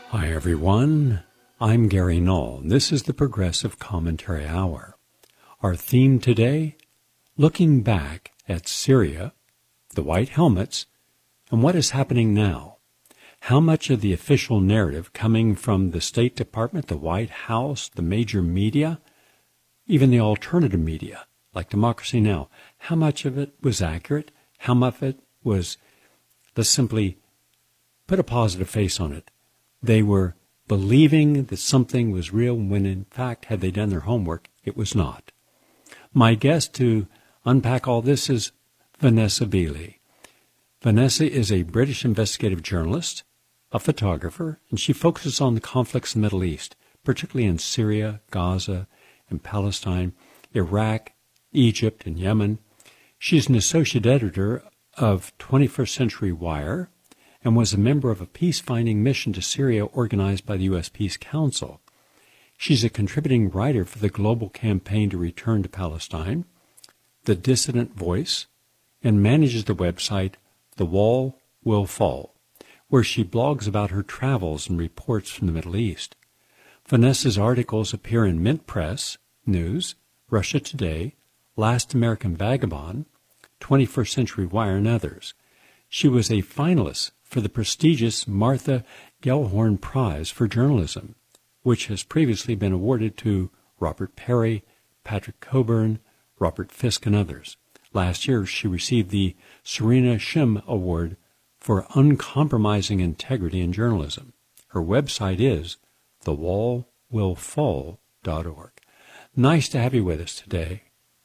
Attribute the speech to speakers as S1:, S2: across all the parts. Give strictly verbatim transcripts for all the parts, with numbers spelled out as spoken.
S1: Hi, everyone. I'm Gary Null. This is the Progressive Commentary Hour. Our theme today, looking back at Syria, the White Helmets, and what is happening now. How much of the official narrative coming from the State Department, the White House, the major media, even the alternative media, like Democracy Now!, how much of it was accurate? How much of it was, let's simply put a positive face on it, they were believing that something was real when, in fact, had they done their homework, it was not. My guest to unpack all this is Vanessa Beeley. Vanessa is a British investigative journalist, a photographer, and she focuses on the conflicts in the Middle East, particularly in Syria, Gaza, and Palestine, Iraq, Egypt, and Yemen. She's an associate editor of twenty-first Century Wire, and was a member of a peace-finding mission to Syria organized by the U S Peace Council. She's a contributing writer for the global campaign to return to Palestine, The Dissident Voice, and manages the website The Wall Will Fall, where she blogs about her travels and reports from the Middle East. Vanessa's articles appear in Mint Press, News, Russia Today, Last American Vagabond, twenty-first Century Wire, and others. She was a finalist for the prestigious Martha Gellhorn Prize for Journalism, which has previously been awarded to Robert Perry, Patrick Coburn, Robert Fisk, and others. Last year, she received the Serena Shim Award for uncompromising integrity in journalism. Her website is the wall will fall dot org. Nice to have you with us today.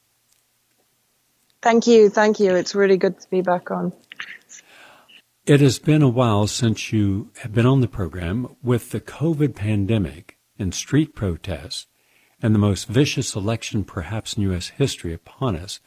S2: Thank you. Thank you. It's really good to be back on.
S1: It has been a while since you have been on the program. With the COVID pandemic and street protests and the most vicious election perhaps in U S history upon us,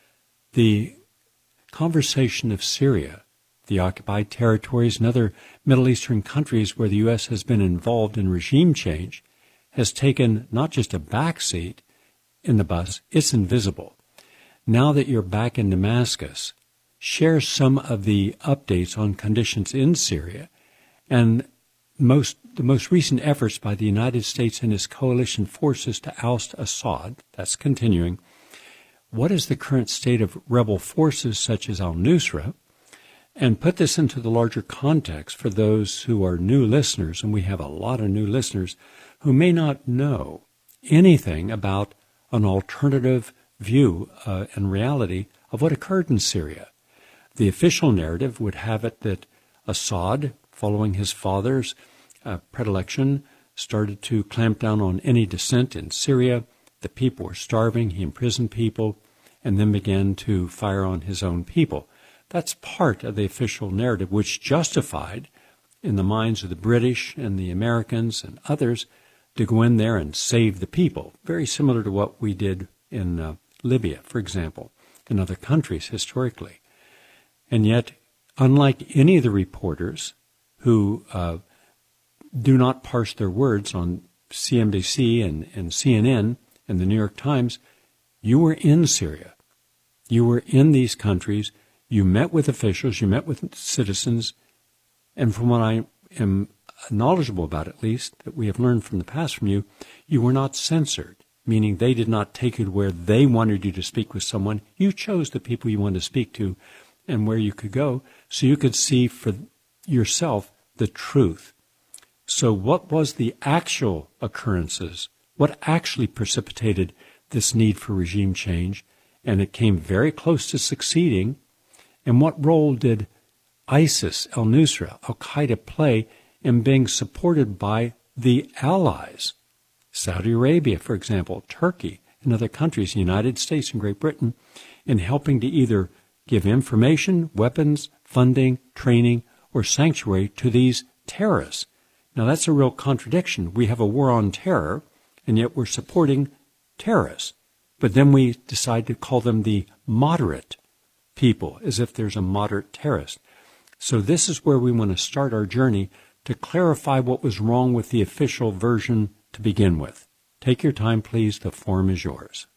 S1: the conversation of Syria, the occupied territories, and other Middle Eastern countries where the U S has been involved in regime change has taken not just a backseat in the bus, it's invisible. Now that you're back in Damascus, share some of the updates on conditions in Syria and most the most recent efforts by the United States and its coalition forces to oust Assad. That's continuing. What is the current state of rebel forces such as al-Nusra? And put this into the larger context for those who are new listeners, and we have a lot of new listeners who may not know anything about an alternative view uh, and reality of what occurred in Syria. The official narrative would have it that Assad, following his father's uh, predilection, started to clamp down on any dissent in Syria. The people were starving. He imprisoned people and then began to fire on his own people. That's part of the official narrative, which justified, in the minds of the British and the Americans and others, to go in there and save the people, very similar to what we did in uh, Libya, for example, and other countries historically. And yet, unlike any of the reporters who uh, do not parse their words on C N B C and, and C N N and the New York Times, you were in Syria. You were in these countries. You met with officials. You met with citizens. And from what I am knowledgeable about, at least, that we have learned from the past from you, you were not censored, meaning they did not take you to where they wanted you to speak with someone. You chose the people you wanted to speak to and where you could go, so you could see for yourself the truth. So what was the actual occurrences? What actually precipitated this need for regime change? And it came very close to succeeding. And what role did ISIS, al-Nusra, al-Qaeda play in being supported by the allies? Saudi Arabia, for example, Turkey, and other countries, the United States and Great Britain, in helping to either give information, weapons, funding, training, or sanctuary to these terrorists. Now, that's a real contradiction. We have a war on terror, and yet we're supporting terrorists. But then we decide to call them the moderate people, as if there's a moderate terrorist. So this is where we want to start our journey to clarify what was wrong with the official version to begin with. Take your time, please. The floor is yours.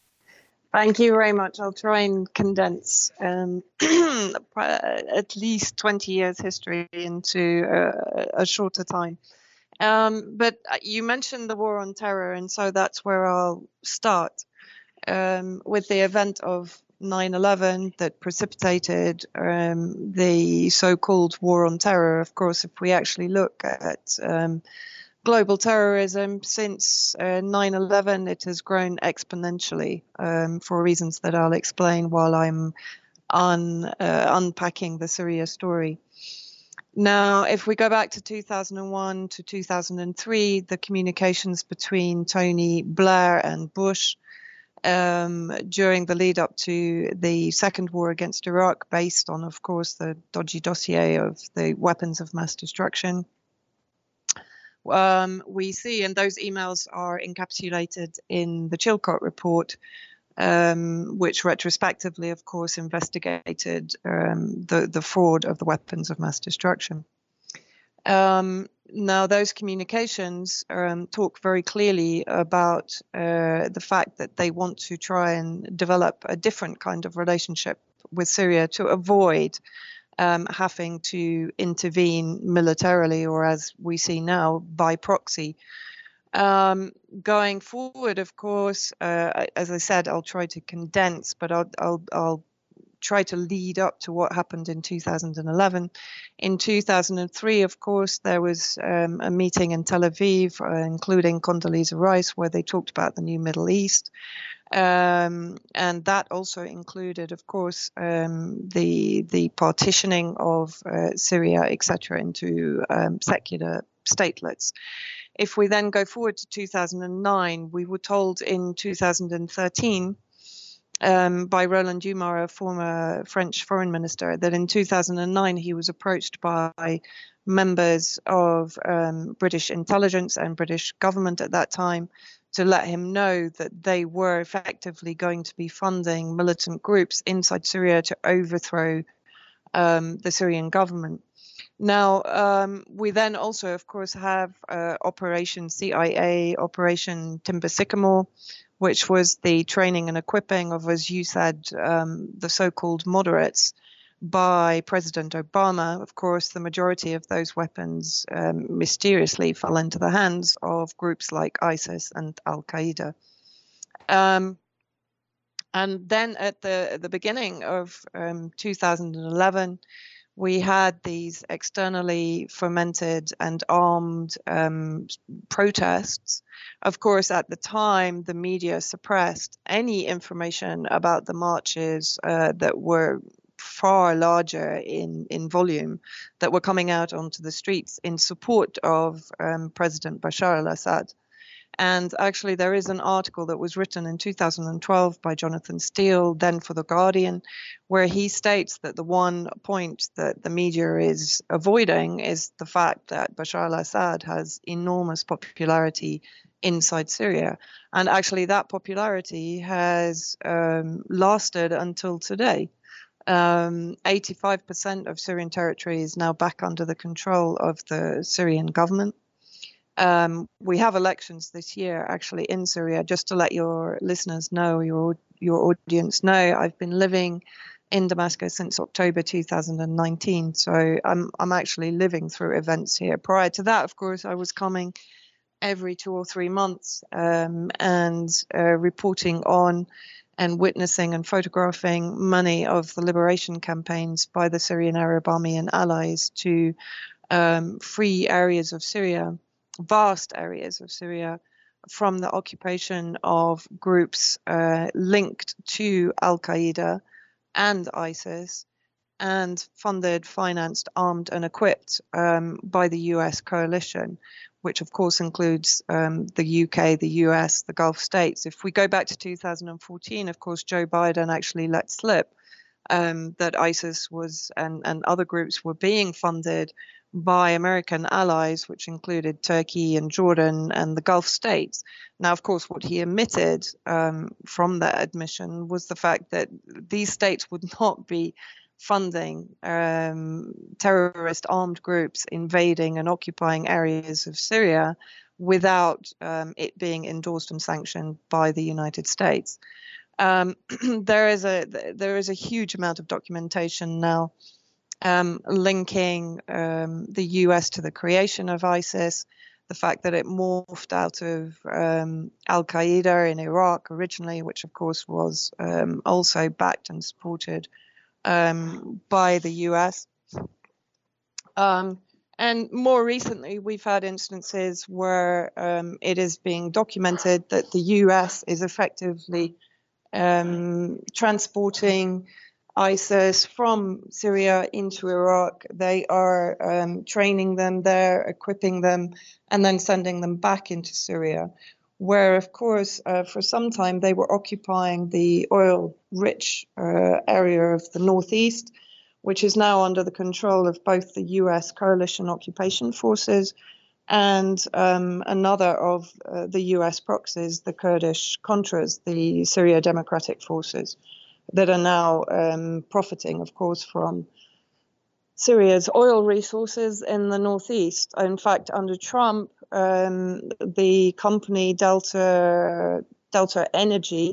S2: Thank you very much. I'll try and condense um, at least twenty years history into a, a shorter time. Um, but you mentioned the war on terror, and so that's where I'll start um, with the event of nine eleven that precipitated um, the so-called war on terror. Of course, if we actually look at um, global terrorism since uh, nine eleven, it has grown exponentially um, for reasons that I'll explain while I'm on uh, unpacking the Syria story. Now, if we go back to two thousand one to two thousand three, the communications between Tony Blair and Bush um, during the lead up to the second war against Iraq, based on, of course, the dodgy dossier of the weapons of mass destruction. Um, we see, and those emails are encapsulated in the Chilcot report, um, which retrospectively, of course, investigated um, the, the fraud of the weapons of mass destruction. Um, now, those communications um, talk very clearly about uh, the fact that they want to try and develop a different kind of relationship with Syria to avoid um, having to intervene militarily, or as we see now, by proxy. Um, going forward, of course, uh, as I said, I'll try to condense, but I'll, I'll, I'll try to lead up to what happened in two thousand eleven. In two thousand three, of course, there was um, a meeting in Tel Aviv, uh, including Condoleezza Rice, where they talked about the new Middle East. Um, and that also included, of course, um, the the partitioning of uh, Syria, et cetera, into um, secular statelets. If we then go forward to two thousand nine, we were told in two thousand thirteen um, by Roland Dumas, a former French foreign minister, that in two thousand nine he was approached by members of um, British intelligence and British government at that time to let him know that they were effectively going to be funding militant groups inside Syria to overthrow um, the Syrian government. Now, um, we then also, of course, have uh, Operation C I A, Operation Timber Sycamore, which was the training and equipping of, as you said, um, the so-called moderates by President Obama. Of course, the majority of those weapons um, mysteriously fell into the hands of groups like ISIS and Al-Qaeda. Um, and then at the, at the beginning of um, two thousand eleven, we had these externally fomented and armed um, protests. Of course, at the time, the media suppressed any information about the marches uh, that were far larger in, in volume, that were coming out onto the streets in support of um, President Bashar al-Assad. And actually, there is an article that was written in two thousand twelve by Jonathan Steele, then for The Guardian, where he states that the one point that the media is avoiding is the fact that Bashar al-Assad has enormous popularity inside Syria. And actually, that popularity has um, lasted until today. Um, eighty-five percent of Syrian territory is now back under the control of the Syrian government. Um, we have elections this year, actually, in Syria. Just to let your listeners know, your your audience know, I've been living in Damascus since October two thousand nineteen. So I'm I'm actually living through events here. Prior to that, of course, I was coming every two or three months um, and uh, reporting on and witnessing and photographing many of the liberation campaigns by the Syrian Arab Army and allies to um, free areas of Syria, vast areas of Syria, from the occupation of groups uh, linked to Al-Qaeda and ISIS, and funded, financed, armed and equipped um, by the U S coalition, which of course includes um, the U K, the U S, the Gulf states. If we go back to two thousand fourteen, of course, Joe Biden actually let slip um, that ISIS was and, and other groups were being funded by American allies, which included Turkey and Jordan and the Gulf states. Now, of course, what he omitted um, from that admission was the fact that these states would not be funding um, terrorist armed groups invading and occupying areas of Syria without um, it being endorsed and sanctioned by the United States. Um, there is a there is a huge amount of documentation now Um, linking um, the U S to the creation of ISIS. the fact that it morphed out of um, Al-Qaeda in Iraq originally, which of course was um, also backed and supported um, by the U S. Um, and more recently, we've had instances where um, it is being documented that the U S is effectively um, transporting ISIS from Syria into Iraq. They are um, training them there, equipping them, and then sending them back into Syria, where, of course, uh, for some time they were occupying the oil-rich uh, area of the northeast, which is now under the control of both the U S coalition occupation forces and um, another of uh, the U S proxies, the Kurdish Contras, the Syria Democratic Forces, that are now um, profiting, of course, from Syria's oil resources in the northeast. In fact, under Trump, um, the company Delta Delta Energy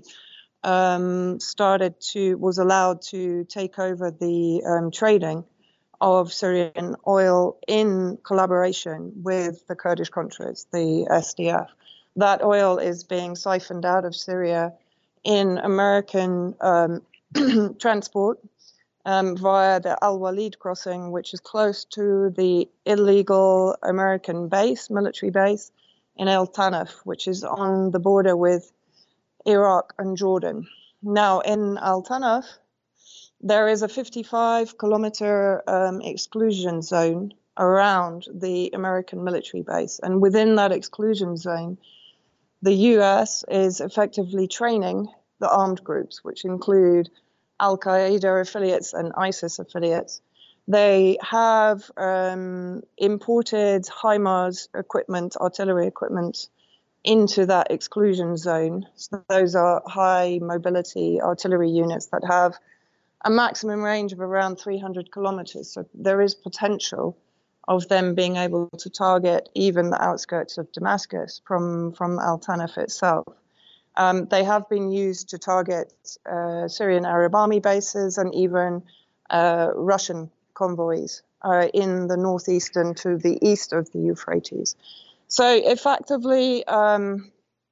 S2: um, started to was allowed to take over the um, trading of Syrian oil in collaboration with the Kurdish Contras, the S D F. That oil is being siphoned out of Syria in American um, transport um, via the Al Walid crossing, which is close to the illegal American base, military base in El Tanaf, which is on the border with Iraq and Jordan. Now, in Al Tanaf, there is a fifty-five kilometer um, exclusion zone around the American military base. And within that exclusion zone, the U S is effectively training the armed groups, which include Al-Qaeda affiliates and ISIS affiliates. They have um, imported HIMARS equipment, artillery equipment, into that exclusion zone. So those are high mobility artillery units that have a maximum range of around three hundred kilometers. So there is potential of them being able to target even the outskirts of Damascus from, from Al Tanaf itself. Um, they have been used to target uh, Syrian Arab army bases and even uh, Russian convoys uh, in the northeastern to the east of the Euphrates. So effectively, um,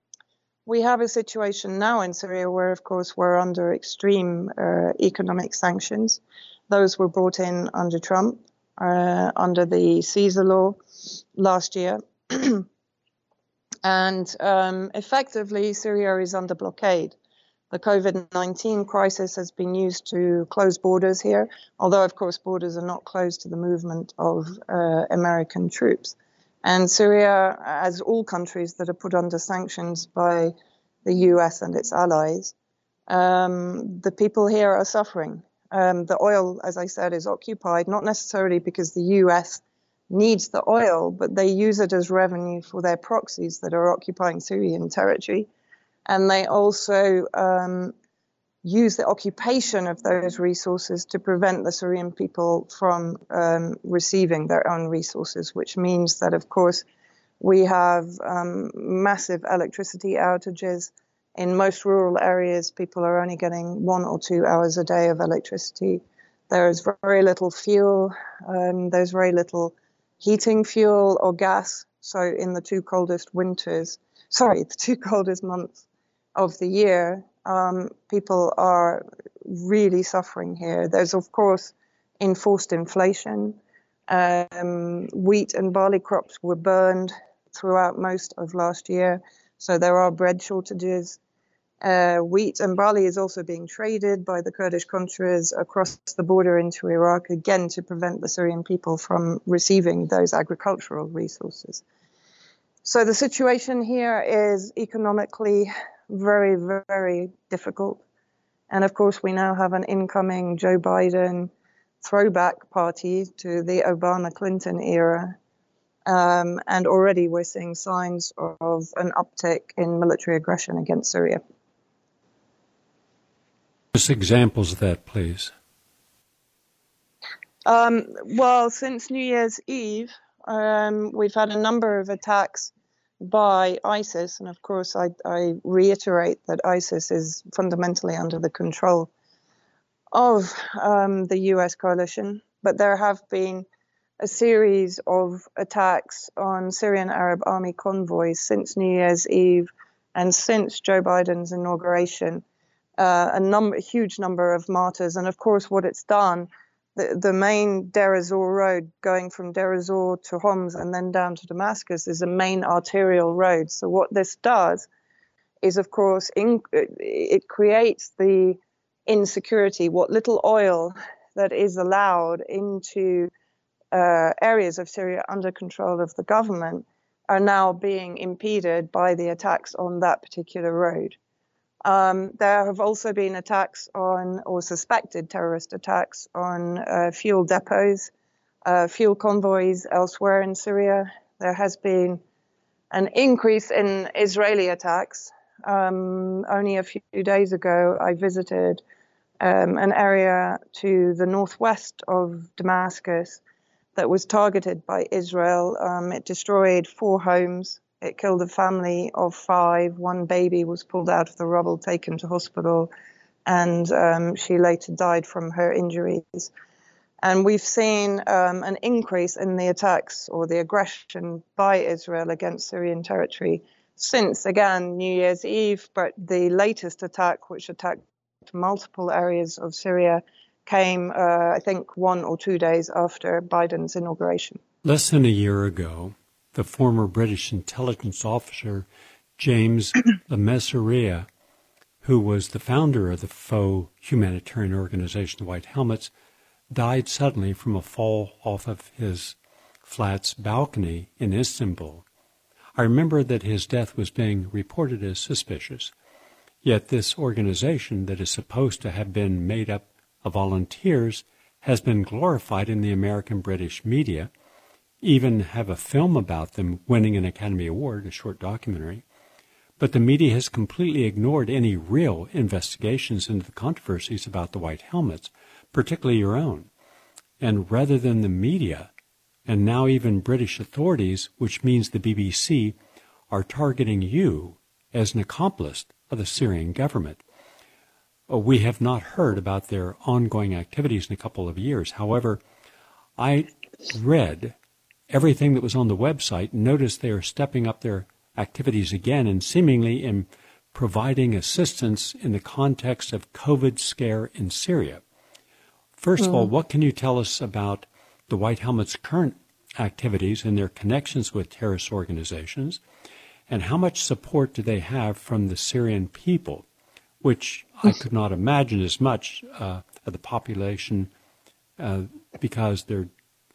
S2: we have a situation now in Syria where, of course, we're under extreme uh, economic sanctions. Those were brought in under Trump, uh, under the Caesar law last year. And um, effectively, Syria is under blockade. The COVID nineteen crisis has been used to close borders here, although, of course, borders are not closed to the movement of uh, American troops. And Syria, as all countries that are put under sanctions by the U S and its allies, um, the people here are suffering. Um, the oil, as I said, is occupied, not necessarily because the U S needs the oil, but they use it as revenue for their proxies that are occupying Syrian territory. And they also um, use the occupation of those resources to prevent the Syrian people from um, receiving their own resources, which means that, of course, we have um, massive electricity outages. In most rural areas, people are only getting one or two hours a day of electricity. There is very little fuel. Um, there's very little heating fuel or gas. So in the two coldest winters, sorry, the two coldest months of the year, um, people are really suffering here. There's, of course, enforced inflation. Um, wheat and barley crops were burned throughout most of last year, so there are bread shortages. Uh, wheat and barley is also being traded by the Kurdish Contras across the border into Iraq, again to prevent the Syrian people from receiving those agricultural resources. So the situation here is economically very, very difficult. And of course, we now have an incoming Joe Biden throwback party to the Obama-Clinton era. Um, and already we're seeing signs of an uptick in military aggression against Syria.
S1: Just examples of that, please.
S2: Um, well, since New Year's Eve, um, we've had a number of attacks by ISIS. And of course, I, I reiterate that ISIS is fundamentally under the control of um, the U S coalition. But there have been a series of attacks on Syrian Arab Army convoys since New Year's Eve and since Joe Biden's inauguration. Uh, a number, a huge number of martyrs. And of course, what it's done, the, the main Deir ez-Zor road going from Deir ez-Zor to Homs and then down to Damascus is a main arterial road. So what this does is, of course, in, it creates the insecurity. What little oil that is allowed into uh, areas of Syria under control of the government are now being impeded by the attacks on that particular road. Um, there have also been attacks on, or suspected terrorist attacks on uh, fuel depots, uh, fuel convoys elsewhere in Syria. There has been an increase in Israeli attacks. Um, only a few days ago, I visited um, an area to the northwest of Damascus that was targeted by Israel. Um, it destroyed four homes. It killed a family of five. One baby was pulled out of the rubble, taken to hospital, and um, she later died from her injuries. And we've seen um, an increase in the attacks or the aggression by Israel against Syrian territory since, again, New Year's Eve. But the latest attack, which attacked multiple areas of Syria, came, uh, I think, one or two days after Biden's inauguration.
S1: Less than a year ago, the former British intelligence officer James Le Mesurier, who was the founder of the faux humanitarian organization, the White Helmets, died suddenly from a fall off of his flat's balcony in Istanbul. I remember that his death was being reported as suspicious, yet this organization that is supposed to have been made up of volunteers has been glorified in the American-British media, even have a film about them winning an Academy Award, a short documentary. But the media has completely ignored any real investigations into the controversies about the White Helmets, particularly your own. And rather than the media, and now even British authorities, which means the B B C, are targeting you as an accomplice of the Syrian government. We have not heard about their ongoing activities in a couple of years. However, I read everything that was on the website, noticed they are stepping up their activities again and seemingly in providing assistance in the context of COVID scare in Syria. First mm. of all, what can you tell us about the White Helmets' current activities and their connections with terrorist organizations, and how much support do they have from the Syrian people, which I could not imagine as much uh, of the population uh, because they're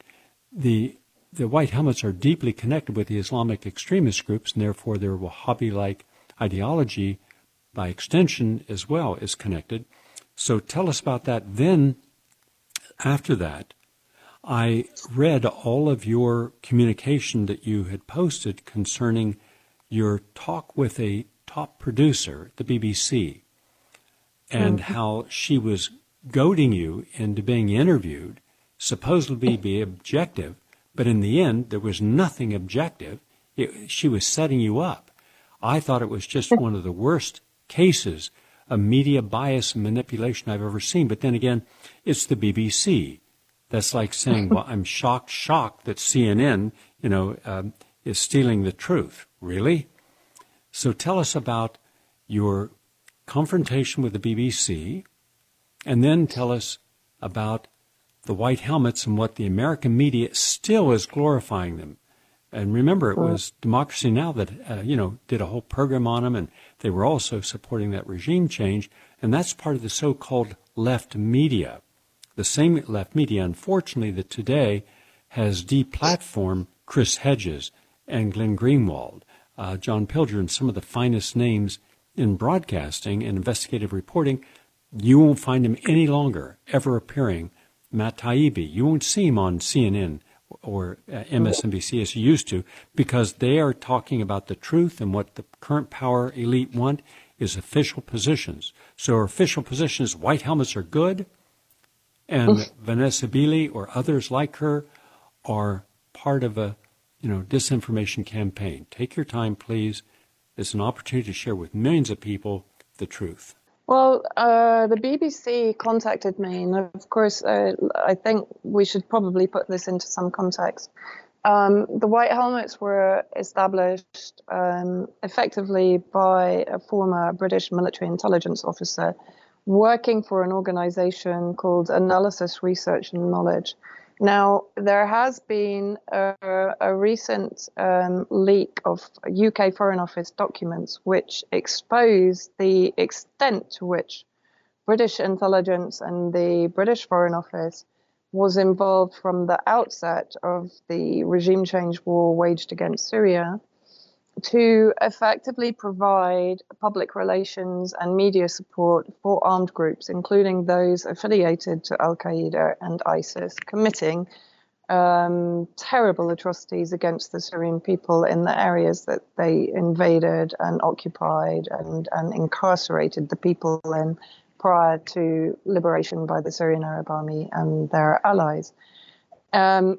S1: the The White Helmets are deeply connected with the Islamic extremist groups, and therefore their Wahhabi-like ideology, by extension as well, is connected. So tell us about that. Then, after that, I read all of your communication that you had posted concerning your talk with a top producer at the B B C, and mm-hmm. how she was goading you into being interviewed, supposedly be objective. But in the end, there was nothing objective. It, she was setting you up. I thought it was just one of the worst cases of media bias and manipulation I've ever seen. But then again, it's the B B C. That's like saying, well, I'm shocked, shocked that C N N, you know, um, is stealing the truth. Really? So tell us about your confrontation with the B B C, and then tell us about the White Helmets and what the American media still is glorifying them. And remember, it was Democracy Now! that, uh, you know, did a whole program on them, and they were also supporting that regime change. And that's part of the so-called left media. The same left media, unfortunately, that today has deplatformed Chris Hedges and Glenn Greenwald, uh, John Pilger, and some of the finest names in broadcasting and investigative reporting. You won't find them any longer ever appearing. Matt Taibbi, you won't see him on C N N or uh, M S N B C as you used to, because they are talking about the truth, and what the current power elite want is official positions. So our official positions, White Helmets are good, and Vanessa Beeley or others like her are part of a, you know, disinformation campaign. Take your time, please. It's an opportunity to share with millions of people the truth.
S2: Well, uh, the B B C contacted me, and of course, uh, I think we should probably put this into some context. Um, the White Helmets were established um, effectively by a former British military intelligence officer working for an organization called Analysis, Research and Knowledge. Now, there has been a, a recent um, leak of U K Foreign Office documents which expose the extent to which British intelligence and the British Foreign Office was involved from the outset of the regime change war waged against Syria to effectively provide public relations and media support for armed groups, including those affiliated to Al-Qaeda and ISIS, committing um, terrible atrocities against the Syrian people in the areas that they invaded and occupied and, and incarcerated the people in prior to liberation by the Syrian Arab Army and their allies. Um,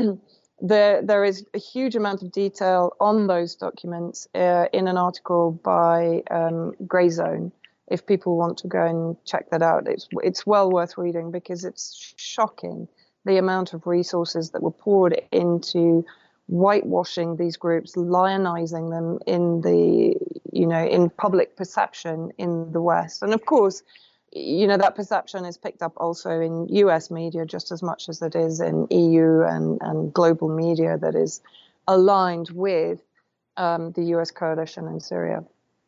S2: There, there is a huge amount of detail on those documents uh, in an article by um, Greyzone. If people want to go and check that out, it's it's well worth reading because it's shocking the amount of resources that were poured into whitewashing these groups, lionizing them in the, you know, in public perception in the West. And of course, you know, that perception is picked up also in U S media just as much as it is in E U and, and global media that is aligned with um, the U S coalition in Syria.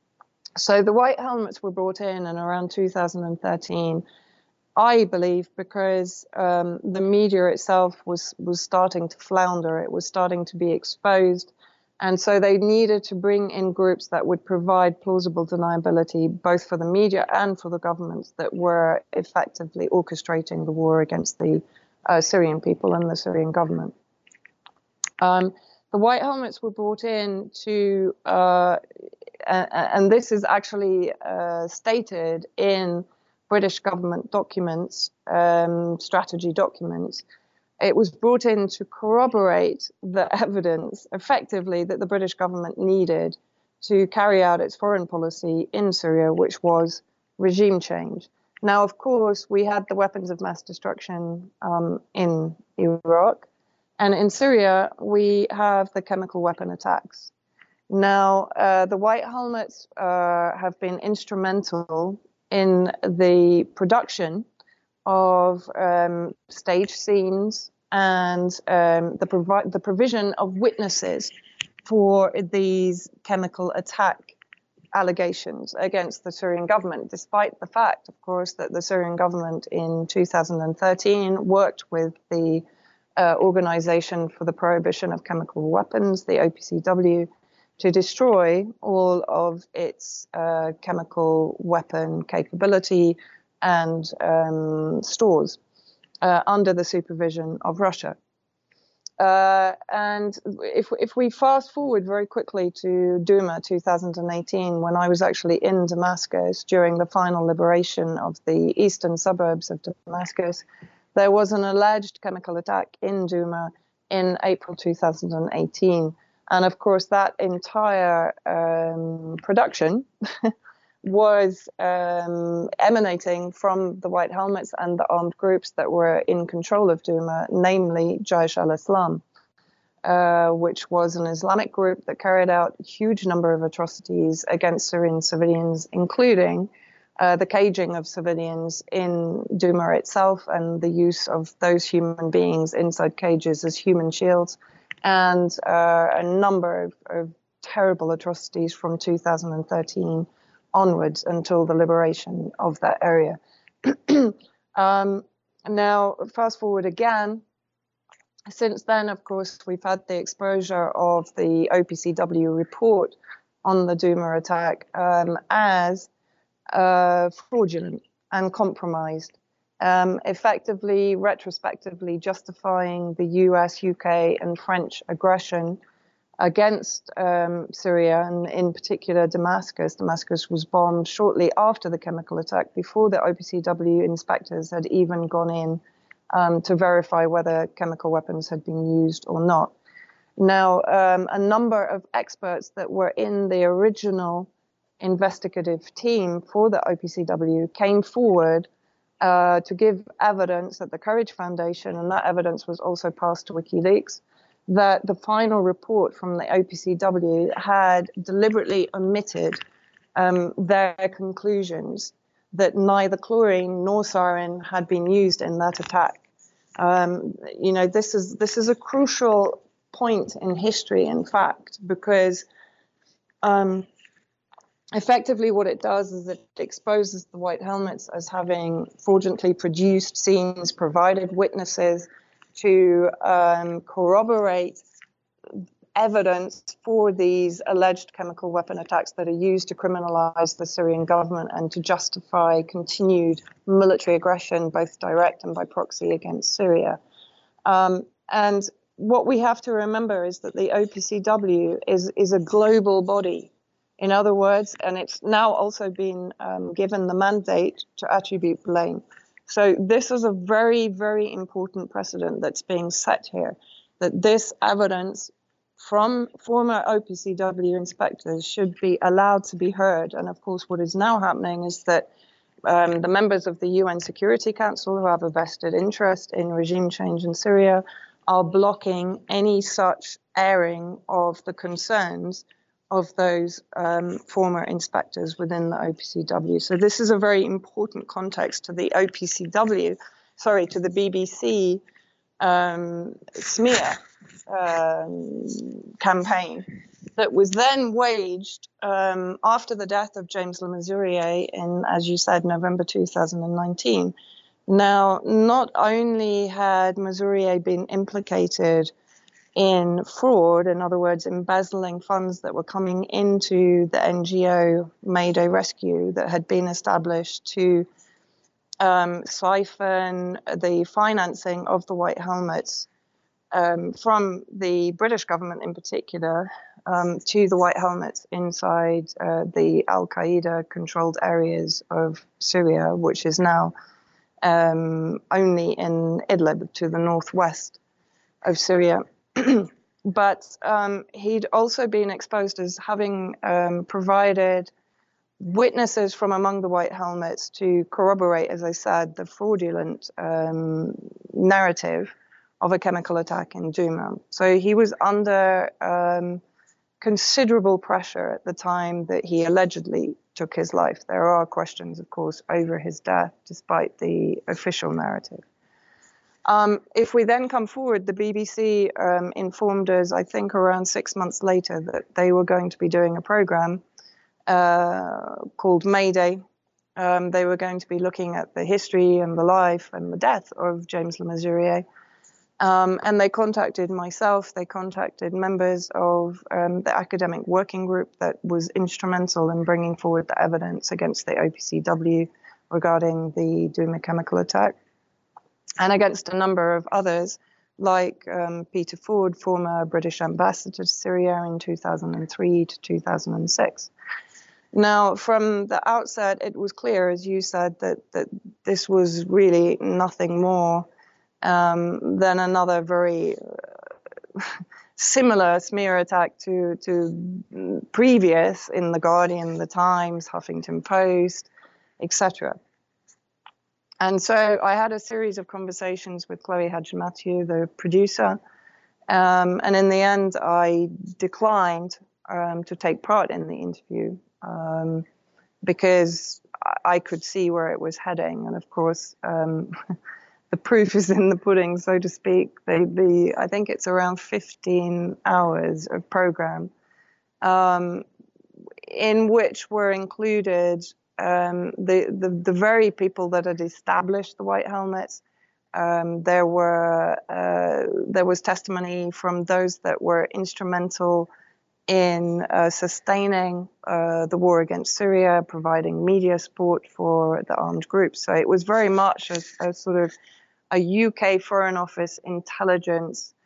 S2: So the White Helmets were brought in in around two thousand thirteen, I believe, because um, the media itself was, was starting to flounder. It was starting to be exposed. And so they needed to bring in groups that would provide plausible deniability, both for the media and for the governments that were effectively orchestrating the war against the uh, Syrian people and the Syrian government. Um, the White Helmets were brought in to, uh, and this is actually uh, stated in British government documents, um, strategy documents. It was brought in to corroborate the evidence effectively that the British government needed to carry out its foreign policy in Syria, which was regime change. Now, of course, we had the weapons of mass destruction um, in Iraq, and in Syria, we have the chemical weapon attacks. Now, uh, the White Helmets uh, have been instrumental in the production of um, stage scenes and um, the, provi- the provision of witnesses for these chemical attack allegations against the Syrian government, despite the fact, of course, that the Syrian government in two thousand thirteen worked with the uh, Organization for the Prohibition of Chemical Weapons, the O P C W, to destroy all of its uh, chemical weapon capability and um, stores uh, under the supervision of Russia. Uh, and if, if we fast forward very quickly to Duma two thousand eighteen, when I was actually in Damascus during the final liberation of the eastern suburbs of Damascus, there was an alleged chemical attack in Duma in April two thousand eighteen. And of course, that entire um, production was um, emanating from the White Helmets and the armed groups that were in control of Duma, namely Jaish al-Islam, uh, which was an Islamic group that carried out a huge number of atrocities against Syrian civilians, including uh, the caging of civilians in Duma itself and the use of those human beings inside cages as human shields, and uh, a number of, of terrible atrocities from two thousand thirteen onwards until the liberation of that area. um, now, fast forward again. Since then, of course, we've had the exposure of the O P C W report on the Duma attack um, as uh, fraudulent and compromised, um, effectively, retrospectively justifying the U S, U K, and French aggression against um, Syria, and in particular Damascus. Damascus was bombed shortly after the chemical attack, before the O P C W inspectors had even gone in um, to verify whether chemical weapons had been used or not. Now, um, a number of experts that were in the original investigative team for the O P C W came forward uh, to give evidence at the Courage Foundation, and that evidence was also passed to WikiLeaks, that the final report from the O P C W had deliberately omitted um, their conclusions that neither chlorine nor sarin had been used in that attack. Um, you know, this is this is a crucial point in history, in fact, because um, effectively what it does is it exposes the White Helmets as having fraudulently produced scenes, provided witnesses to um, corroborate evidence for these alleged chemical weapon attacks that are used to criminalize the Syrian government and to justify continued military aggression, both direct and by proxy, against Syria. Um, and what we have to remember is that the O P C W is, is a global body. In other words, and it's now also been um, given the mandate to attribute blame. So this is a very, very important precedent that's being set here, that this evidence from former O P C W inspectors should be allowed to be heard. And of course, what is now happening is that um, the members of the U N Security Council, who have a vested interest in regime change in Syria, are blocking any such airing of the concerns of those um, former inspectors within the O P C W. So this is a very important context to the O P C W, sorry, to the B B C um, smear um, campaign that was then waged um, after the death of James Le Mesurier in, as you said, November two thousand nineteen. Now, not only had Mesurier been implicated in fraud, in other words, embezzling funds that were coming into the N G O Mayday Rescue that had been established to um, siphon the financing of the White Helmets um, from the British government in particular um, to the White Helmets inside uh, the Al-Qaeda controlled areas of Syria, which is now um, only in Idlib to the northwest of Syria. But um, he'd also been exposed as having um, provided witnesses from among the White Helmets to corroborate, as I said, the fraudulent um, narrative of a chemical attack in Douma. So he was under um, considerable pressure at the time that he allegedly took his life. There are questions, of course, over his death, despite the official narrative. Um, if we then come forward, the B B C um, informed us, I think around six months later, that they were going to be doing a program uh, called Mayday. Um, they were going to be looking at the history and the life and the death of James Le Mesurier. Um, and they contacted myself, they contacted members of um, the academic working group that was instrumental in bringing forward the evidence against the O P C W regarding the Douma chemical attack, and against a number of others, like um, Peter Ford, former British ambassador to Syria in two thousand three to two thousand six. Now, from the outset, it was clear, as you said, that, that this was really nothing more um, than another very uh, similar smear attack to, to previous in The Guardian, The Times, Huffington Post, et cetera. And so I had a series of conversations with Chloe Hadjimathieu, the producer, um, and in the end, I declined um, to take part in the interview um, because I could see where it was heading. And of course, um, the proof is in the pudding, so to speak. The, the, I think it's around fifteen hours of program um, in which were included Um, the, the the very people that had established the White Helmets. Um, there were uh, there was testimony from those that were instrumental in uh, sustaining uh, the war against Syria, providing media support for the armed groups. So it was very much a, a sort of a U K Foreign Office intelligence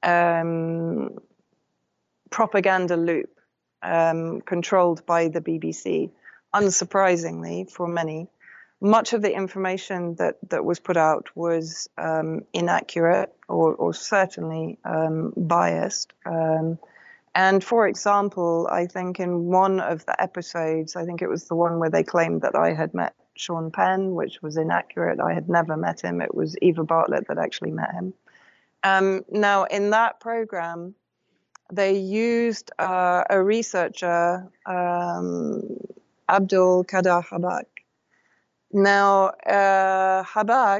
S2: um, propaganda loop um, controlled by the B B C. Unsurprisingly for many, much of the information that, that was put out was um, inaccurate or, or certainly um, biased. Um, And for example, I think in one of the episodes, I think it was the one where they claimed that I had met Sean Penn, which was inaccurate. I had never met him. It was Eva Bartlett that actually met him. Um, now, in that program, they used uh, a researcher, um, Abdul Qadir Habak. Now, uh, Habak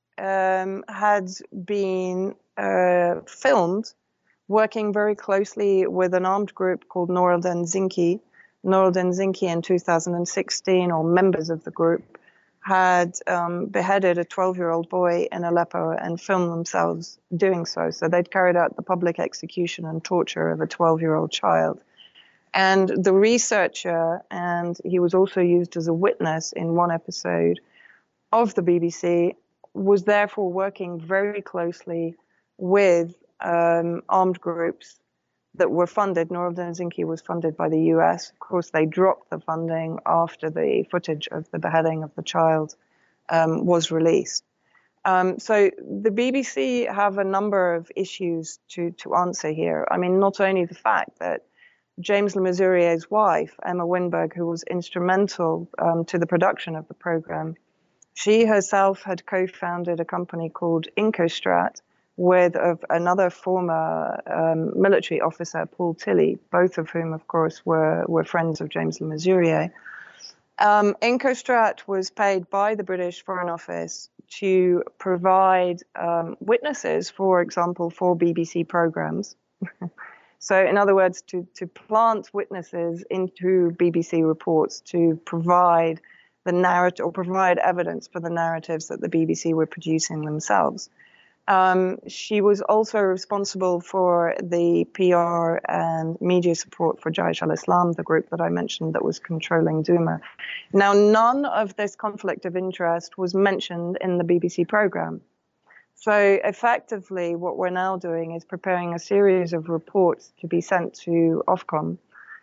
S2: um, had been uh, filmed working very closely with an armed group called Nour el-Din Zinki. Nour el-Din Zinki in two thousand sixteen, or members of the group, had um, beheaded a twelve-year-old boy in Aleppo and filmed themselves doing so. So they'd carried out the public execution and torture of a twelve-year-old child. And the researcher, and he was also used as a witness in one episode of the B B C, was therefore working very closely with um, armed groups that were funded. Nour el-Din Zinki was funded by the U S. Of course, they dropped the funding after the footage of the beheading of the child um, was released. Um, so the B B C have a number of issues to, to answer here. I mean, not only the fact that James Le Mesurier's wife, Emma Winberg, who was instrumental um, to the production of the program, she herself had co-founded a company called Incostrat with of another former um, military officer, Paul Tilley, both of whom, of course, were, were friends of James Le Mesurier. Um, Incostrat was paid by the British Foreign Office to provide um, witnesses, for example, for B B C programs. So, in other words, to, to plant witnesses into B B C reports to provide the narrative or provide evidence for the narratives that the B B C were producing themselves. Um, she was also responsible for the P R and media support for Jaish al-Islam, the group that I mentioned that was controlling Duma. Now, none of this conflict of interest was mentioned in the B B C program. So effectively, what we're now doing is preparing a series of reports to be sent to Ofcom,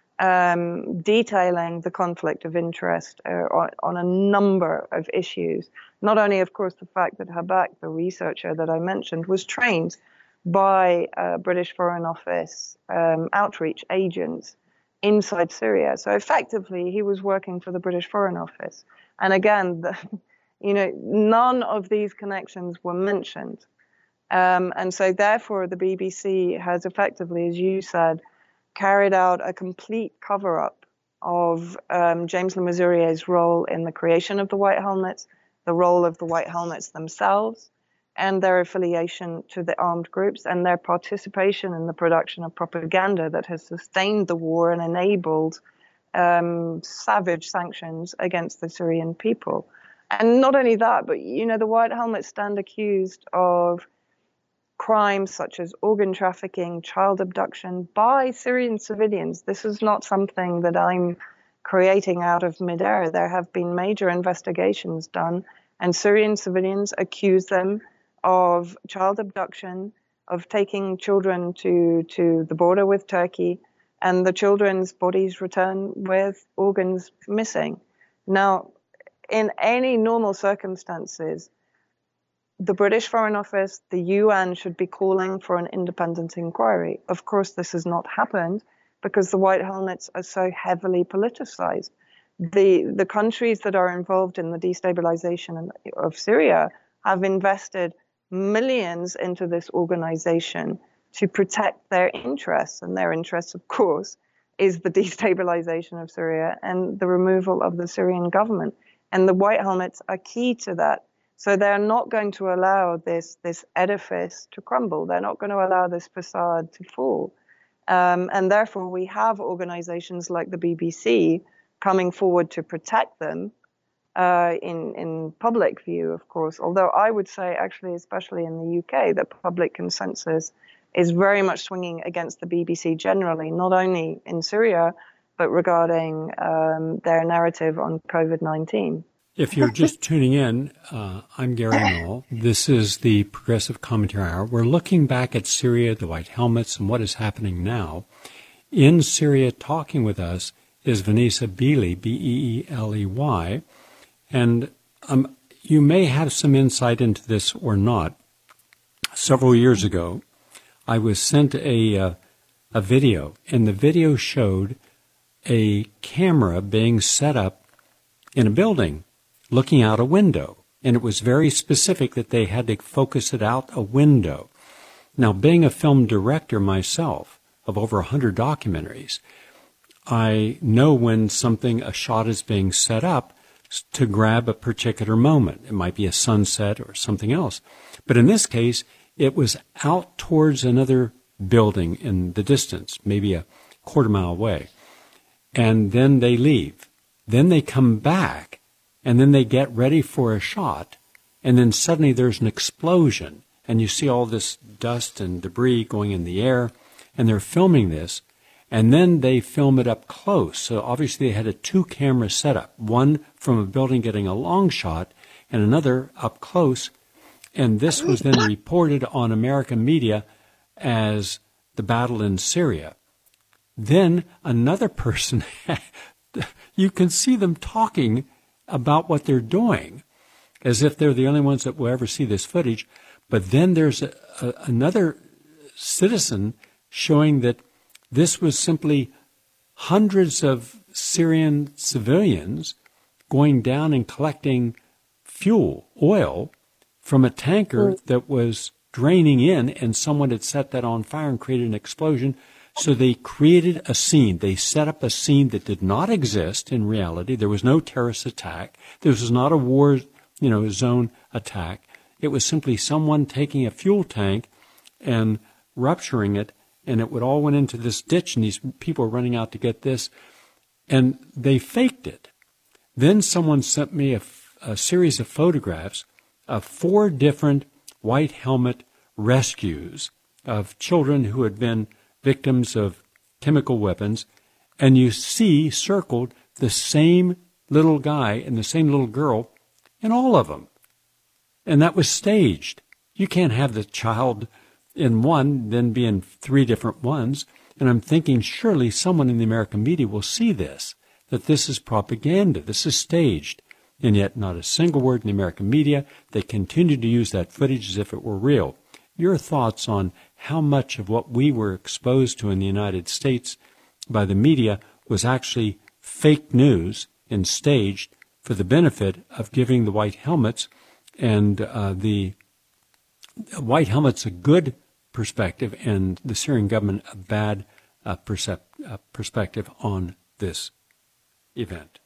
S2: um, detailing the conflict of interest uh, on, on a number of issues. Not only, of course, the fact that Habak, the researcher that I mentioned, was trained by uh, British Foreign Office um, outreach agents inside Syria. So effectively, he was working for the British Foreign Office. And again, the, you know, none of these connections were mentioned. Um, and so therefore, the B B C has effectively, as you said, carried out a complete cover-up of um, James Le Mesurier's role in the creation of the White Helmets, the role of the White Helmets themselves, and their affiliation to the armed groups, and their participation in the production of propaganda that has sustained the war and enabled um, savage sanctions against the Syrian people. And not only that, but, you know, the White Helmets stand accused of crimes such as organ trafficking, child abduction by Syrian civilians. This is not something that I'm creating out of midair. There have been major investigations done, and Syrian civilians accuse them of child abduction, of taking children to, to the border with Turkey, and the children's bodies return with organs missing. Now, in any normal circumstances, the British Foreign Office, the U N should be calling for an independent inquiry. Of course, this has not happened because the White Helmets are so heavily politicized. The, the countries that are involved in the destabilization of Syria have invested millions into this organization to protect their interests. And their interests, of course, is the destabilization of Syria and the removal of the Syrian government. And the White Helmets are key to that. So they're not going to allow this, this edifice to crumble. They're not going to allow this facade to fall. Um, and therefore, we have organizations like the B B C coming forward to protect them uh, in, in public view, of course. Although I would say, actually, especially in the U K, that public consensus is very much swinging against the B B C generally, not only in Syria, but regarding um, their narrative on COVID nineteen.
S1: If you're just tuning in, uh, I'm Gary Null. This is the Progressive Commentary Hour. We're looking back at Syria, the White Helmets, and what is happening now. In Syria, talking with us is Vanessa Beeley, B E E L E Y. And um, you may have some insight into this or not. Several years ago, I was sent a, uh, a video, and the video showed a camera being set up in a building, looking out a window. And it was very specific that they had to focus it out a window. Now, being a film director myself of over one hundred documentaries, I know when something, a shot is being set up to grab a particular moment. It might be a sunset or something else. But in this case, it was out towards another building in the distance, maybe a quarter mile away. And then they leave. Then they come back, and then they get ready for a shot, and then suddenly there's an explosion, and you see all this dust and debris going in the air, and they're filming this, and then they film it up close. So obviously they had a two-camera setup, one from a building getting a long shot, and another up close, and this was then reported on American media as the battle in Syria. Then another person, you can see them talking about what they're doing, as if they're the only ones that will ever see this footage. But then there's a, a, another citizen showing that this was simply hundreds of Syrian civilians going down and collecting fuel, oil, from a tanker mm. that was draining in, and someone had set that on fire and created an explosion. So they created a scene. They set up a scene that did not exist in reality. There was no terrorist attack. This was not a war, you know, zone attack. It was simply someone taking a fuel tank and rupturing it, and it would all went into this ditch, and these people were running out to get this, and they faked it. Then someone sent me a, a series of photographs of four different white helmet rescues of children who had been victims of chemical weapons, and you see circled the same little guy and the same little girl in all of them. And that was staged. You can't have the child in one, then be in three different ones. And I'm thinking surely someone in the American media will see this, that this is propaganda, this is staged. And yet not a single word in the American media. They continue to use that footage as if it were real. Your thoughts on how much of what we were exposed to in the United States by the media was actually fake news and staged for the benefit of giving the white helmets and uh, the white helmets a good perspective and the Syrian government a bad uh, percep- uh, perspective on this event?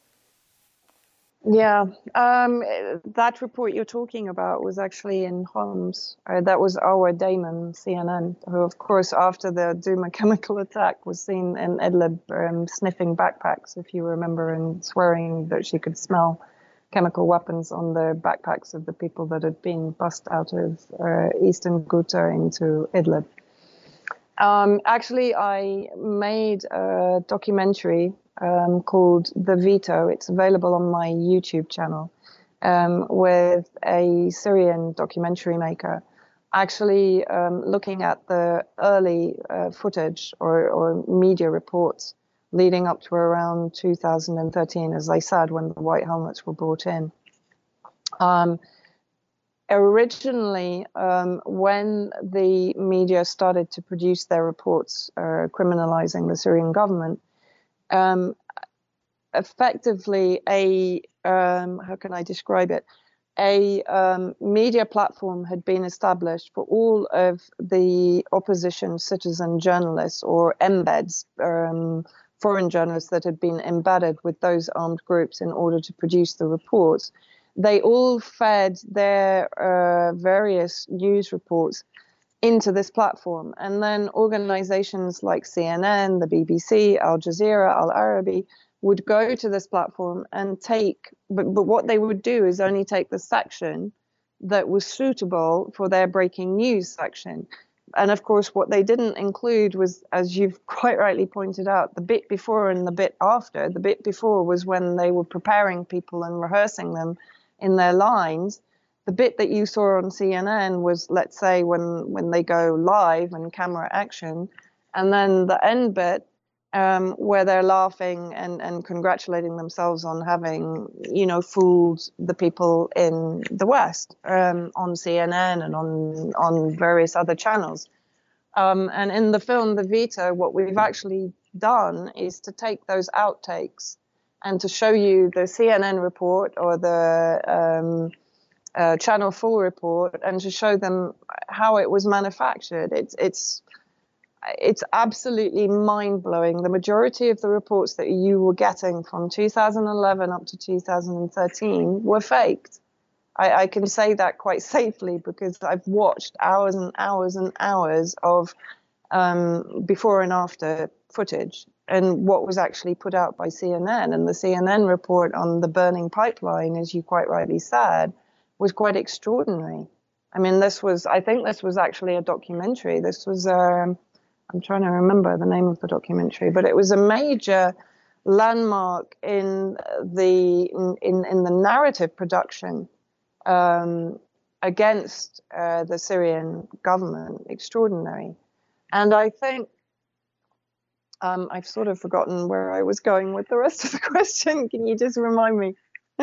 S2: Yeah, um, that report you're talking about was actually in Homs. Uh, that was our Damon, C N N, who, of course, after the Douma chemical attack, was seen in Idlib um, sniffing backpacks, if you remember, and swearing that she could smell chemical weapons on the backpacks of the people that had been bussed out of uh, eastern Ghouta into Idlib. Um, actually, I made a documentary um, called The Veto. It's available on my YouTube channel um, with a Syrian documentary maker, actually um, looking at the early uh, footage or, or media reports leading up to around two thousand thirteen, as I said, when the white helmets were brought in. Um, Originally, um, when the media started to produce their reports uh, criminalizing the Syrian government, um, effectively a, um, how can I describe it? A um, media platform had been established for all of the opposition citizen journalists, or embeds, um, foreign journalists that had been embedded with those armed groups in order to produce the reports. They all fed their uh, various news reports into this platform. And then organizations like C N N, the B B C, Al Jazeera, Al Arabi would go to this platform and take, but, but what they would do is only take the section that was suitable for their breaking news section. And of course, what they didn't include was, as you've quite rightly pointed out, the bit before and the bit after. The bit before was when they were preparing people and rehearsing them in their lines. The bit that you saw on C N N was, let's say, when, when they go live and camera action. And then the end bit, um, where they're laughing and, and congratulating themselves on having, you know, fooled the people in the West um, on C N N and on, on various other channels. Um, and in the film, The Veto, what we've actually done is to take those outtakes and to show you the C N N report or the um, uh, Channel four report, and to show them how it was manufactured. It's it's it's absolutely mind-blowing. The majority of the reports that you were getting from two thousand eleven up to two thousand thirteen were faked. I, I can say that quite safely because I've watched hours and hours and hours of um, before and after footage and what was actually put out by C N N. And the C N N report on the burning pipeline, as you quite rightly said, was quite extraordinary. I mean, this was, I think this was actually a documentary. This was, um, I'm trying to remember the name of the documentary, but it was a major landmark in the, in, in, in the narrative production um, against uh, the Syrian government. Extraordinary. And I think um, I've sort of forgotten where I was going with the rest of the question. Can you just remind me?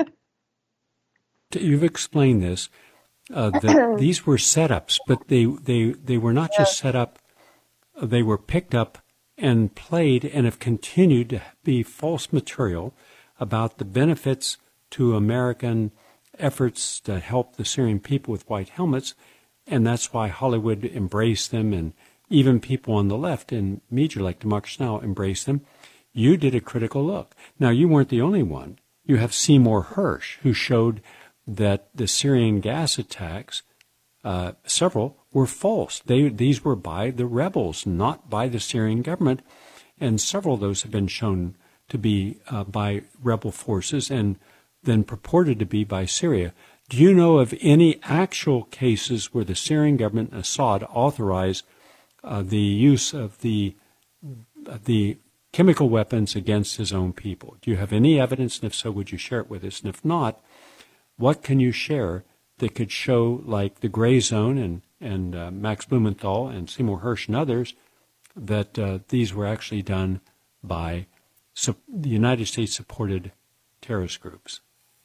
S1: You've explained this, uh, that these were setups, but they, they, they were not just set up, they were picked up and played and have continued to be false material about the benefits to American efforts to help the Syrian people with white helmets, and that's why Hollywood embraced them, and even people on the left in media like Democracy Now! Embraced them. You did a critical look. Now, you weren't the only one. You have Seymour Hersh, who showed that the Syrian gas attacks, uh, several, were false. They, these were by the rebels, not by the Syrian government, and several of those have been shown to be uh, by rebel forces and then purported to be by Syria. Do you know of any actual cases where the Syrian government, Assad, authorized uh, the use of the uh, the chemical weapons against his own people? Do you have any evidence? And if so, would you share it with us? And if not, what can you share that could show, like the Gray Zone and, and uh, Max Blumenthal and Seymour Hersh and others, that uh, these were actually done by so, the United States-supported terrorist groups?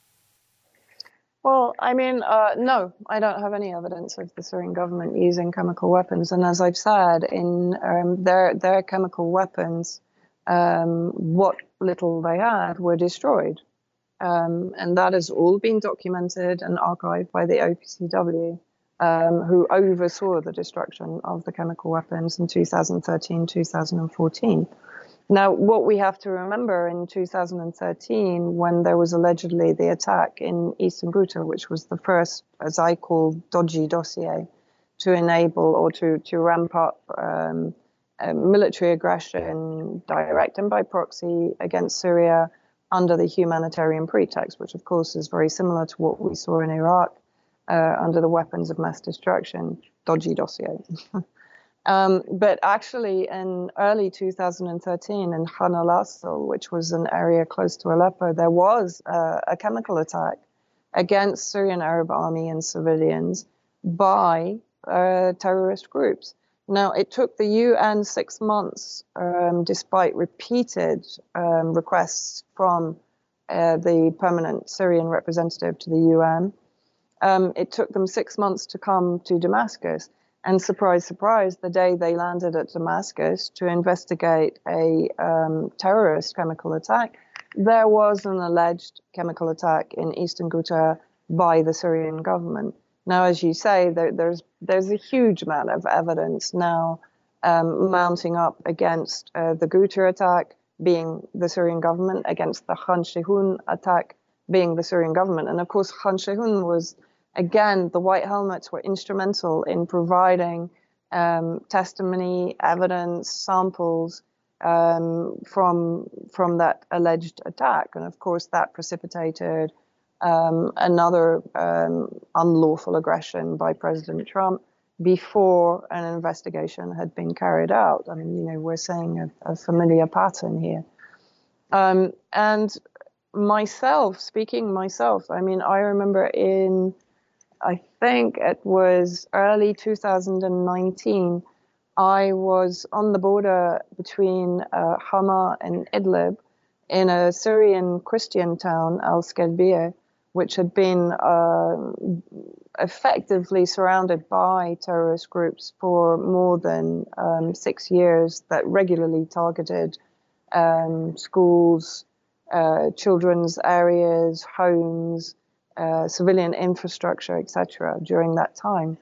S2: Well, I mean, uh, no, I don't have any evidence of the Syrian government using chemical weapons. And as I've said, in um, their their chemical weapons, um, what little they had were destroyed. Um, and that has all been documented and archived by the O P C W, um, who oversaw the destruction of the chemical weapons in two thousand thirteen, two thousand fourteen. Now, what we have to remember in two thousand thirteen, when there was allegedly the attack in Eastern Ghouta, which was the first, as I call, dodgy dossier to enable or to, to ramp up um, uh, military aggression, direct and by proxy, against Syria under the humanitarian pretext, which, of course, is very similar to what we saw in Iraq uh, under the weapons of mass destruction, dodgy dossier. Um, but actually, in early two thousand thirteen, in Khan al-Assal, which was an area close to Aleppo, there was uh, a chemical attack against Syrian Arab Army and civilians by uh, terrorist groups. Now, it took the U N six months, um, despite repeated um, requests from uh, the permanent Syrian representative to the U N. Um, it took them six months to come to Damascus. And surprise, surprise, the day they landed at Damascus to investigate a um, terrorist chemical attack, there was an alleged chemical attack in Eastern Ghouta by the Syrian government. Now, as you say, there, there's there's a huge amount of evidence now um, mounting up against uh, the Ghouta attack being the Syrian government, against the Khan Sheikhoun attack being the Syrian government. And of course, Khan Sheikhoun was, again, the white helmets were instrumental in providing um, testimony, evidence, samples um, from from that alleged attack. And of course, that precipitated um, another um, unlawful aggression by President Trump before an investigation had been carried out. I mean, you know, we're seeing a, a familiar pattern here. Um, and myself, speaking myself, I mean, I remember in I think it was early two thousand nineteen, I was on the border between uh, Hama and Idlib in a Syrian Christian town, Al-Skalbiya, which had been uh, effectively surrounded by terrorist groups for more than um, six years that regularly targeted um, schools, uh, children's areas, homes, uh, civilian infrastructure, et cetera during that time.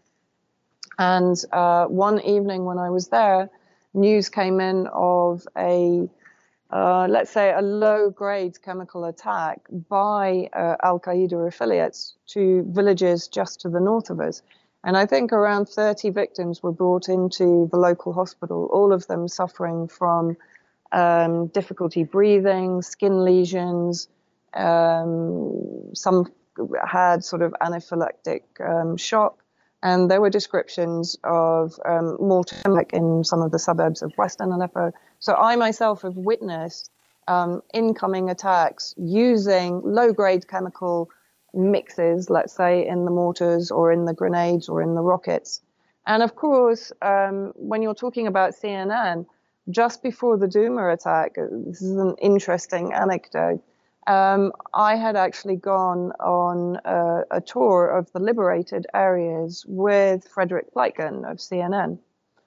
S2: And uh, one evening when I was there, news came in of a Uh, let's say a low-grade chemical attack by uh, Al-Qaeda affiliates to villages just to the north of us. And I think around thirty victims were brought into the local hospital, all of them suffering from um, difficulty breathing, skin lesions. Um, some had sort of anaphylactic um, shock. And there were descriptions of um, mortar like in some of the suburbs of Western Aleppo. So I myself have witnessed um, incoming attacks using low-grade chemical mixes, let's say, in the mortars or in the grenades or in the rockets. And of course, um, when you're talking about C N N, just before the Douma attack, this is an interesting anecdote, Um, I had actually gone on a, a tour of the liberated areas with Frederick Pleitgen of C N N.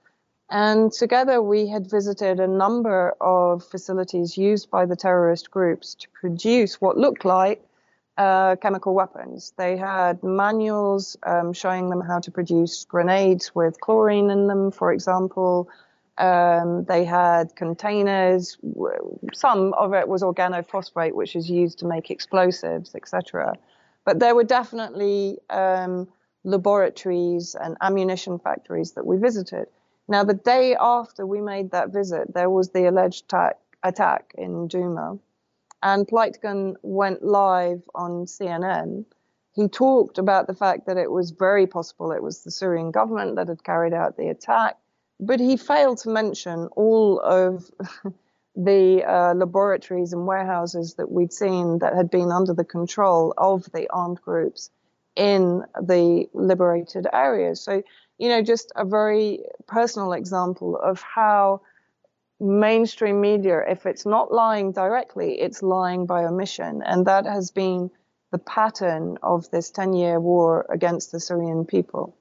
S2: And together we had visited a number of facilities used by the terrorist groups to produce what looked like uh, chemical weapons. They had manuals um, showing them how to produce grenades with chlorine in them, for example. Um, they had containers. Some of it was organophosphate, which is used to make explosives, et cetera. But there were definitely um, laboratories and ammunition factories that we visited. Now, the day after we made that visit, there was the alleged ta- attack in Douma, and Pleitgen went live on C N N. He talked about the fact that it was very possible it was the Syrian government that had carried out the attack. But he failed to mention all of the uh, laboratories and warehouses that we'd seen that had been under the control of the armed groups in the liberated areas. So, you know, just a very personal example of how mainstream media, if it's not lying directly, it's lying by omission. And that has been the pattern of this ten-year war against the Syrian people.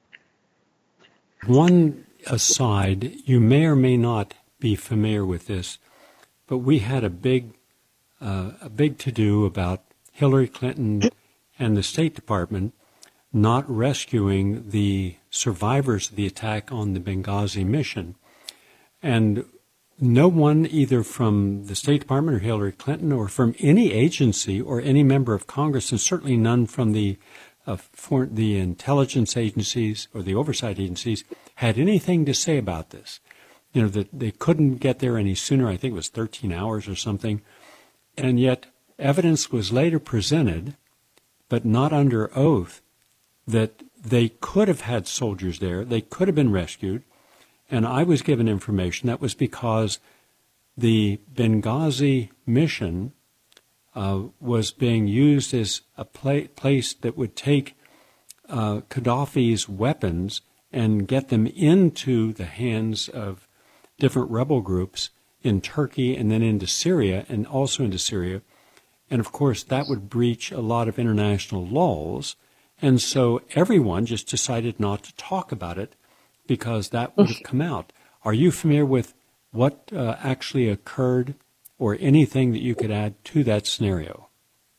S1: One aside, you may or may not be familiar with this, but we had a big, uh, a big to-do about Hillary Clinton and the State Department not rescuing the survivors of the attack on the Benghazi mission. And no one, either from the State Department or Hillary Clinton or from any agency or any member of Congress, and certainly none from the uh, for the intelligence agencies or the oversight agencies, had anything to say about this. You know, that they couldn't get there any sooner. I think it was thirteen hours or something. And yet evidence was later presented, but not under oath, that they could have had soldiers there. They could have been rescued. And I was given information that was because the Benghazi mission uh, was being used as a pla- place that would take uh, Gaddafi's weapons and get them into the hands of different rebel groups in Turkey and then into Syria and also into Syria. And, of course, that would breach a lot of international laws. And so everyone just decided not to talk about it because that would have come out. Are you familiar with what uh, actually occurred or anything that you could add to that scenario?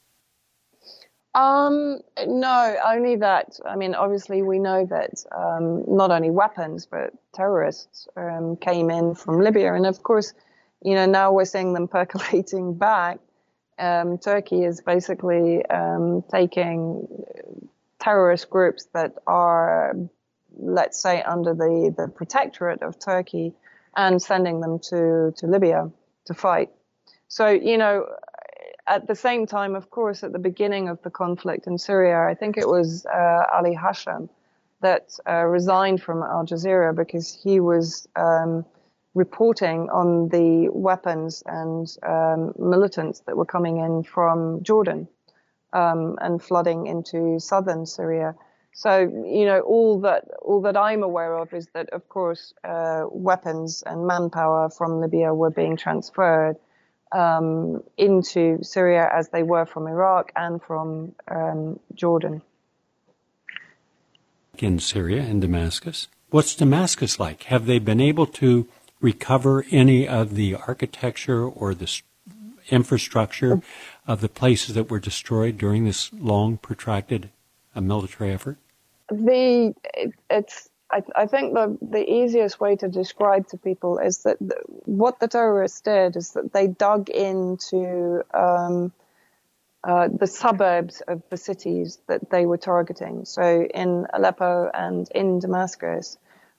S2: Um, no, only that, I mean, obviously we know that um, not only weapons, but terrorists um, came in from Libya. And of course, you know, now we're seeing them percolating back. Um, Turkey is basically um, taking terrorist groups that are, let's say, under the, the protectorate of Turkey and sending them to, to Libya to fight. So, you know, at the same time, of course, at the beginning of the conflict in Syria, I think it was uh, Ali Hashem that uh, resigned from Al Jazeera because he was um, reporting on the weapons and um, militants that were coming in from Jordan um, and flooding into southern Syria. So, you know, all that all that I'm aware of is that, of course, uh, weapons and manpower from Libya were being transferred um, into Syria as they were from Iraq and from um, Jordan.
S1: like in Syria and Damascus? What's Damascus like? Have they been able to recover any of the architecture or the infrastructure of the places that were destroyed during this long, protracted uh, military effort?
S2: The it, it's I, I think the the easiest way to describe to people is that the, what the terrorists did is that they dug into um, uh, the suburbs of the cities that they were targeting. So in Aleppo and in Damascus,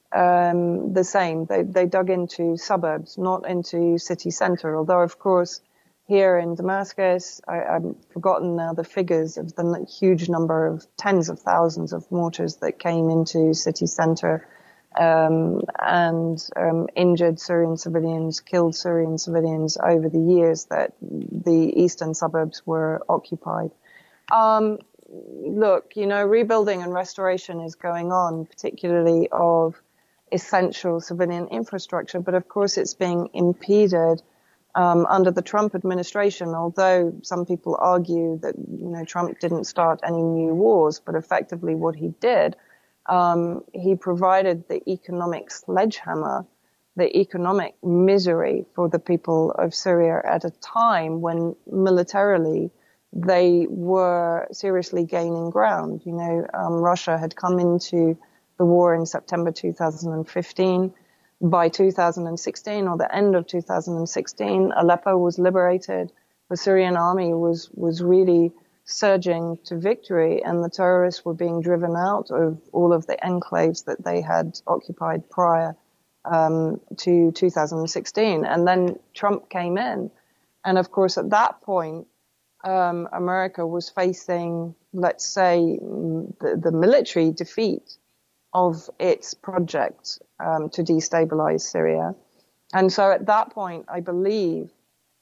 S2: um, the same. They they dug into suburbs, not into city center. Although of course, here in Damascus, I, I've forgotten now the figures of the huge number of tens of thousands of mortars that came into city center um, and um, injured Syrian civilians, killed Syrian civilians over the years that the eastern suburbs were occupied. Um, look, you know, rebuilding and restoration is going on, particularly of essential civilian infrastructure, but of course it's being impeded Um, under the Trump administration, although some people argue that, you know, Trump didn't start any new wars, but effectively what he did, um, he provided the economic sledgehammer, the economic misery for the people of Syria at a time when militarily they were seriously gaining ground. You know, um, Russia had come into the war in September two thousand fifteen. By two thousand sixteen, or the end of two thousand sixteen, Aleppo was liberated. The Syrian army was, was really surging to victory, and the terrorists were being driven out of all of the enclaves that they had occupied prior um, to two thousand sixteen. And then Trump came in. And of course, at that point, um, America was facing, let's say, the, the military defeat of its project um, to destabilize Syria. And so at that point, I believe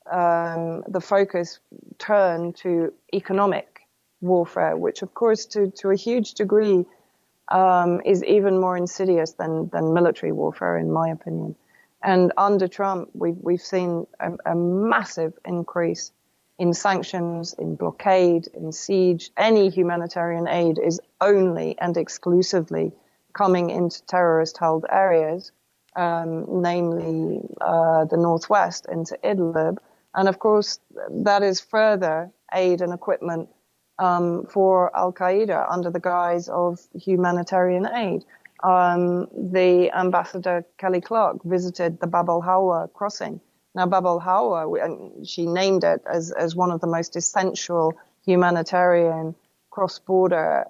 S2: um, the focus turned to economic warfare, which of course to, to a huge degree um, is even more insidious than, than military warfare, in my opinion. And under Trump, we've, we've seen a, a massive increase in sanctions, in blockade, in siege. Any humanitarian aid is only and exclusively coming into terrorist-held areas, um, namely uh, the northwest, into Idlib. And of course, that is further aid and equipment um, for Al-Qaeda under the guise of humanitarian aid. Um, the ambassador Kelly Clark visited the Bab al-Hawa crossing. Now, Bab al-Hawa, she named it as, as one of the most essential humanitarian cross-border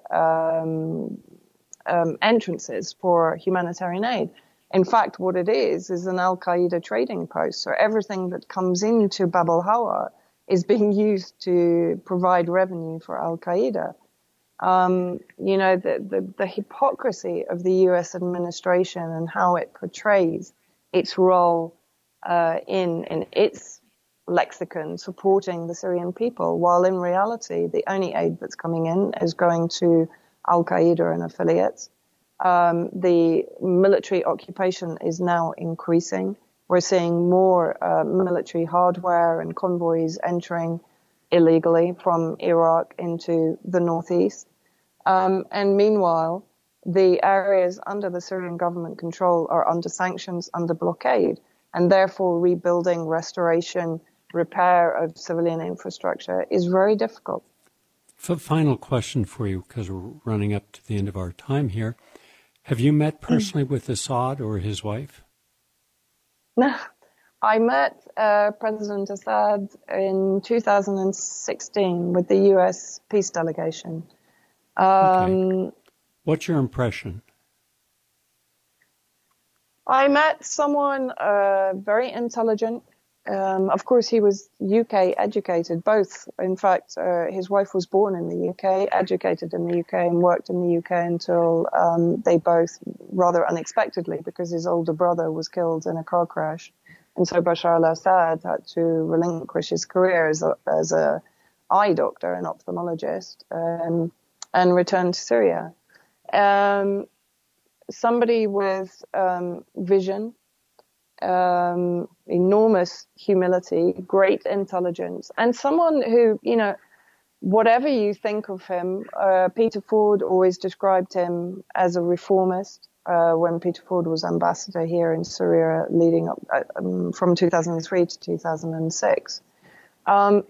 S2: um Um, entrances for humanitarian aid. In fact, what it is, is an Al-Qaeda trading post. So everything that comes into Bab al-Hawa is being used to provide revenue for Al-Qaeda. Um, you know, the, the, the hypocrisy of the U S administration and how it portrays its role uh, in, in its lexicon supporting the Syrian people, while in reality, the only aid that's coming in is going to Al-Qaeda and affiliates. Um, the military occupation is now increasing. We're seeing more uh, military hardware and convoys entering illegally from Iraq into the northeast. Um, and meanwhile, the areas under the Syrian government control are under sanctions, under blockade, and therefore rebuilding, restoration, repair of civilian infrastructure is very difficult.
S1: Final question for you, because we're running up to the end of our time here. Have you met personally mm. with Assad or his wife?
S2: No. I met uh, President Assad in two thousand sixteen with the U S peace delegation. Um,
S1: okay. What's your impression?
S2: I met someone uh, very intelligent. Um, of course, he was U K educated, both. In fact, uh, his wife was born in the U K, educated in the U K, and worked in the U K until um, they both, rather unexpectedly, because his older brother was killed in a car crash. And so Bashar al-Assad had to relinquish his career as a, as a eye doctor, an ophthalmologist, um, and return to Syria. Um, somebody with um, vision, Um, enormous humility, great intelligence, and someone who, you know,
S3: whatever you think of him, uh, Peter Ford always described him as a reformist. Uh, when Peter Ford was ambassador here in Syria, leading up uh, um, from two thousand three to two thousand six. Um,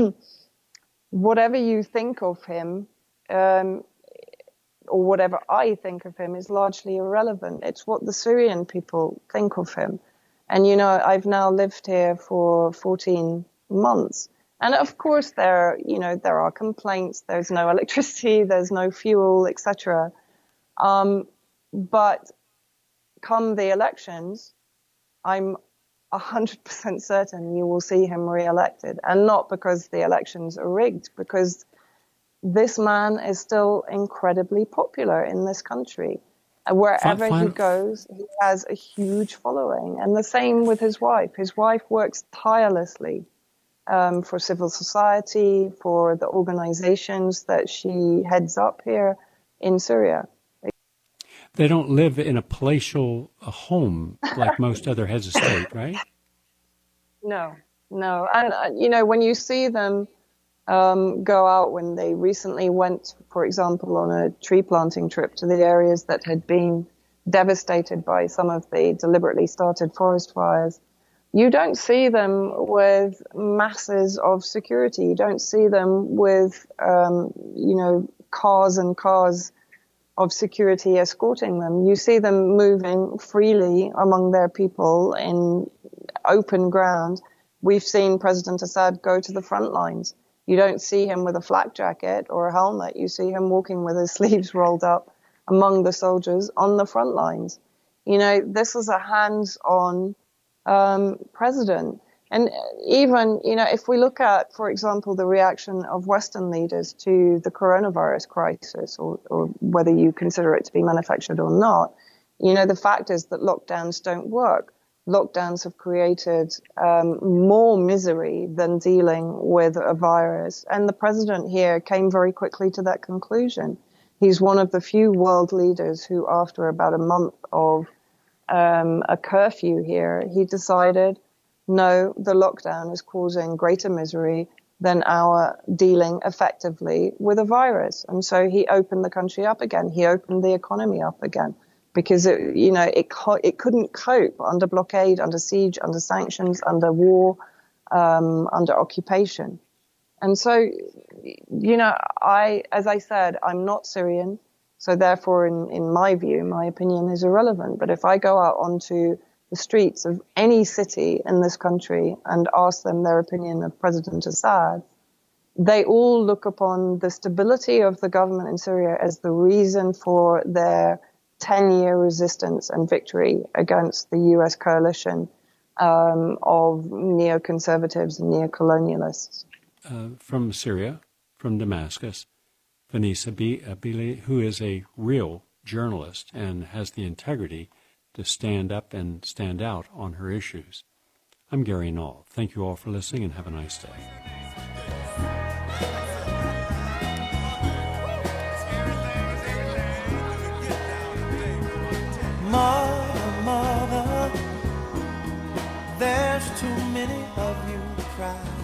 S3: whatever you think of him, um, or whatever I think of him, is largely irrelevant. It's what the Syrian people think of him. And, you know, I've now lived here for fourteen months. And of course, there, you know, there are complaints. There's no electricity, there's no fuel, et cetera. Um, but come the elections, I'm one hundred percent certain you will see him re-elected. And not because the elections are rigged, because this man is still incredibly popular in this country. And wherever fine, fine. he goes, he has a huge following. And the same with his wife. His wife works tirelessly um, for civil society, for the organizations that she heads up here in Syria.
S1: They don't live in a palatial a home like most other heads of state, right?
S3: No, no. And, uh, you know, when you see them um, go out, when they recently went, for example, on a tree planting trip to the areas that had been devastated by some of the deliberately started forest fires, you don't see them with masses of security. You don't see them with, um, you know, cars and cars of security escorting them. You see them moving freely among their people in open ground. We've seen President Assad go to the front lines. You don't see him with a flak jacket or a helmet. You see him walking with his sleeves rolled up among the soldiers on the front lines. You know, this is a hands-on um, president. And even, you know, if we look at, for example, the reaction of Western leaders to the coronavirus crisis, or, or whether you consider it to be manufactured or not, you know, the fact is that lockdowns don't work. Lockdowns have created um, more misery than dealing with a virus. And the president here came very quickly to that conclusion. He's one of the few world leaders who, after about a month of um, a curfew here, he decided, no, the lockdown is causing greater misery than our dealing effectively with a virus. And so he opened the country up again. He opened the economy up again because, it, you know, it it couldn't cope under blockade, under siege, under sanctions, under war, um, under occupation. And so, you know, I, as I said, I'm not Syrian. So therefore, in, in my view, my opinion is irrelevant. But if I go out onto the streets of any city in this country and ask them their opinion of President Assad, they all look upon the stability of the government in Syria as the reason for their ten-year resistance and victory against the U S coalition um, of neoconservatives and neocolonialists.
S1: Uh, from Syria, from Damascus, Vanessa Bili, who is a real journalist and has the integrity to stand up and stand out on her issues. I'm Gary Null. Thank you all for listening and have a nice day.
S4: Mother, mother, there's too many of you cry.